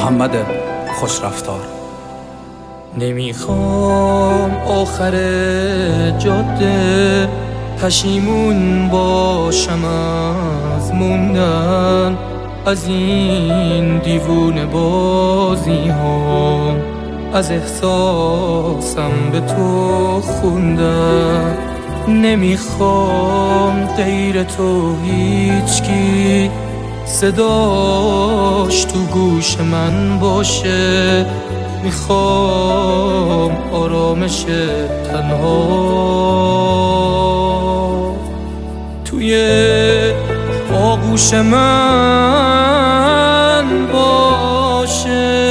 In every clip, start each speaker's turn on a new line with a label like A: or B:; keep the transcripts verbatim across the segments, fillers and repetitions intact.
A: محمد خوشرفتار.
B: نمیخوام آخر جاده پشیمون باشم از موندن از این دیوونه بازی ها، از احساسم به تو خوندن. نمیخوام غیر تو هیچکی صداش تو گوش من باشه، میخوام آرامش تنها توی آغوش من باشه.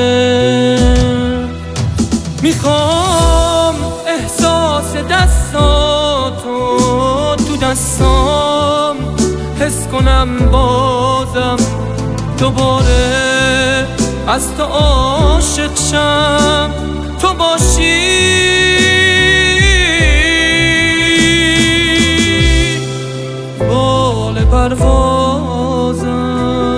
B: میخوام احساس دستاتو تو دستام حس کنم، بازم دوباره از تو عاشق شم، تو باشی بال پروازم.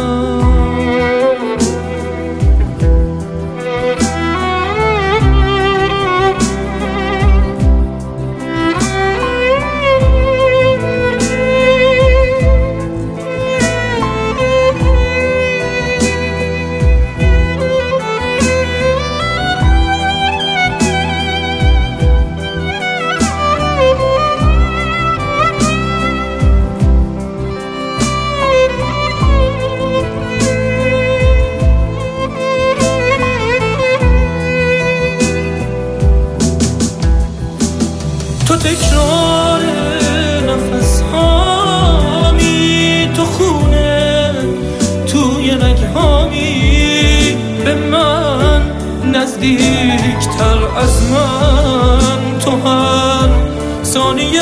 B: تو تکرار نفس هامی، تو خونه توی رگهامی، به من نزدیکتر از من، تو هر ثانیه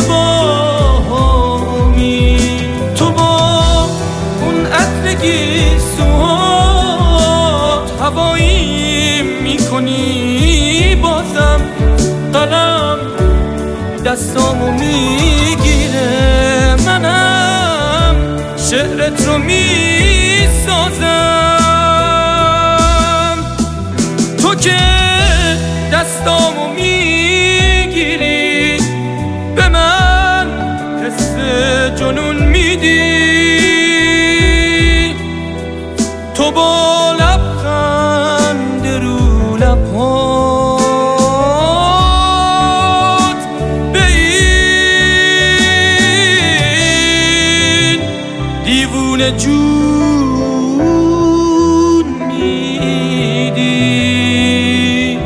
B: باهامی. تو با اون عطرگی سوات هوایی میکنی، بازم قلم دستامو میگیره، منم شعرت رو میسازم. تو که دستامو میگیری، به من حس جنون میدی، تو با لبخند رو لبها دیوونه جون میدی.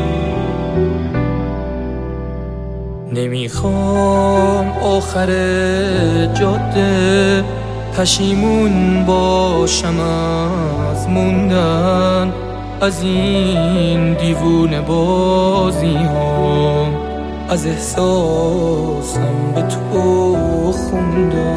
B: نمیخوام آخر جاده پشیمون باشم از موندن از این دیوونه بازی ها، از احساسم به تو خوندن.